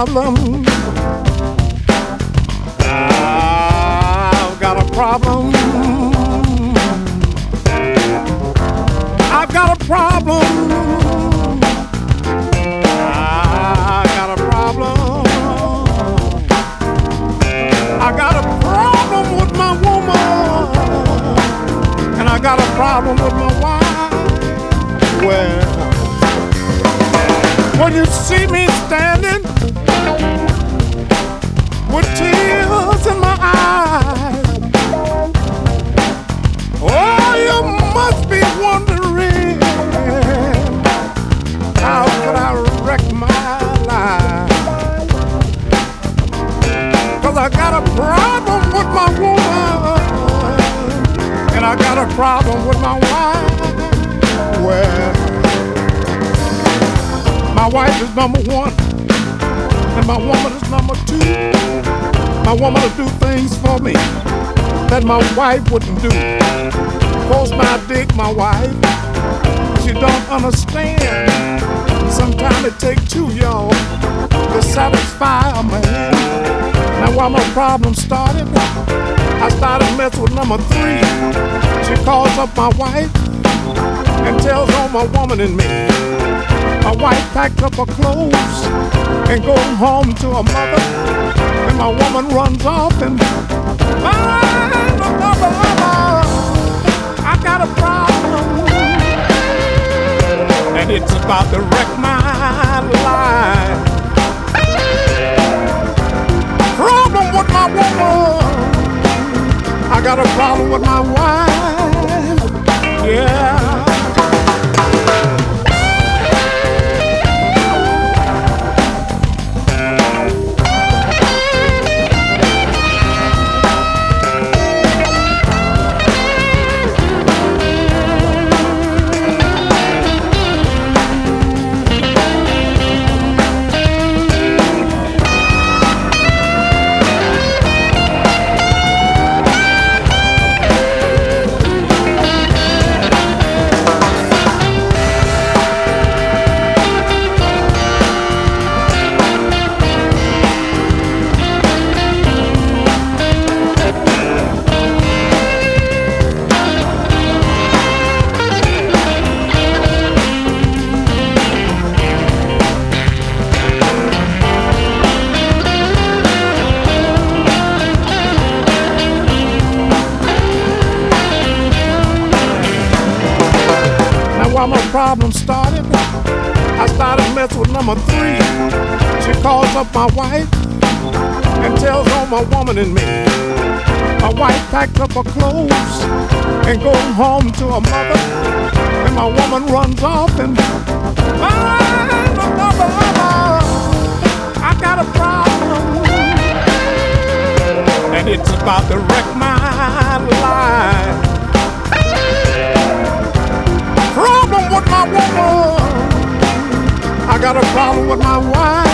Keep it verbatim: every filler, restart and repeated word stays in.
problem. I've got a problem. I've got a problem. I got a problem. I got a problem with my woman, and I got a problem with my wife. Well, when you see me standing with tears in my eyes, oh, you must be wondering, how could I wreck my life? 'Cause I got a problem with my woman, and I got a problem with my wife. Well, my wife is number one, and my woman is number two. My woman will do things for me that my wife wouldn't do. Post my dick, my wife, she don't understand. Sometimes it takes two, y'all, to satisfy a man. Now while my problem started, I started messing with number three. She calls up my wife and tells on my woman and me. My wife packed up her clothes and goes home to her mother, and my woman runs off and finds another lover. I got a problem, and it's about to wreck my life. Problem with my woman, I got a problem with my wife. Yeah. While my problem started, I started messing with number three. She calls up my wife and tells on my woman and me. My wife packed up her clothes and goes home to her mother, and my woman runs off and finds another lover. I got a problem, and it's about to wreck my life. Problem with my woman, I got a problem with my wife.